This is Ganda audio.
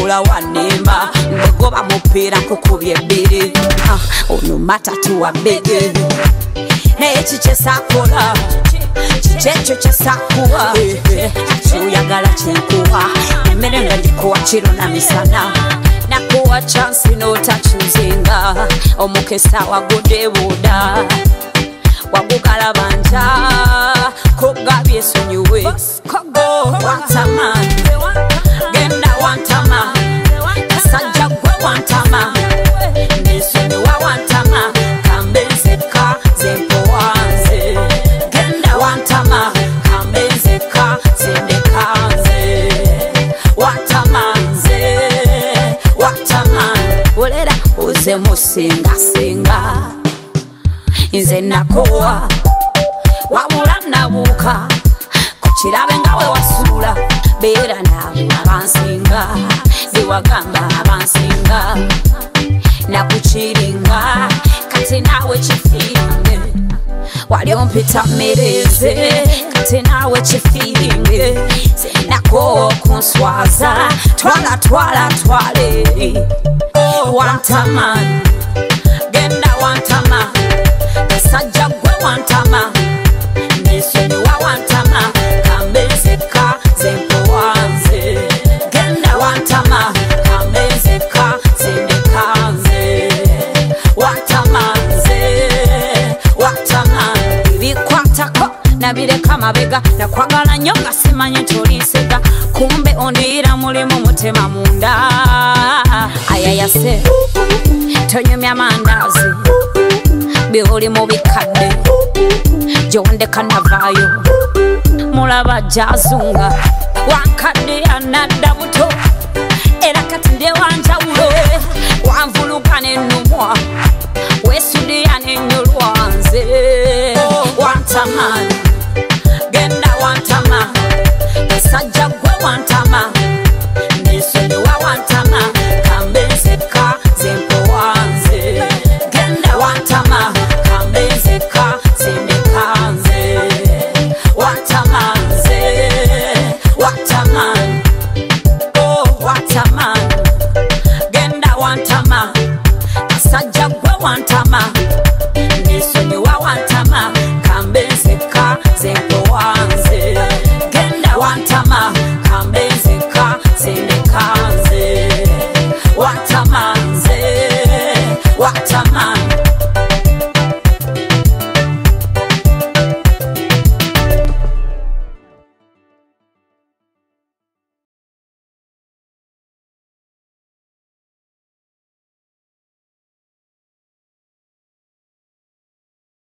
wabula wanimba ndegoba mupiira nkukubye ebbiri onumata tuwabege neki kyesakola kikekyo kyesakuwa kyuyagala kyenkuwa emmere nga gikuwa kiro na misana nakuwa chansi n'otakyuzinga omukesa wagudde buuda wagugala banja kogabye esonyiwe kogo wantama genda wantama kasajja gwe wantama nesonyiwa wantama kambenzeka zempowanze genda wantama kambenzeka zendekanze watamanze olera uze musingasinga nze nakowa wabula nabuuka kukirabe nga we wasuula beera nabo abansinga bewagamba abansinga nakukiringa kati naawe kifiringe wali ompita mmereze kati naawe kifiringe zenako kunswaza twala eri wantama genda wantama kasajja gwe wantama nesonyiwa wantama kambenzeka zempowanze genda wantama kambenzeka zendekanze watama ibikwatako nabireka mabega nakwagala nnyo nga simanyi ntolisega kumbe ondiyira mulimu mutema munda ayayase tonyumya mandazi bioli mu bikadde gyondeka navaayo mulaba jazunga wankadde yanadda buto era kati nde wanjawulo wanvuluka nennumwa wesudiya nennyolwanze wantama genda wantama kasajja gwe wantama nesonyiwa wantama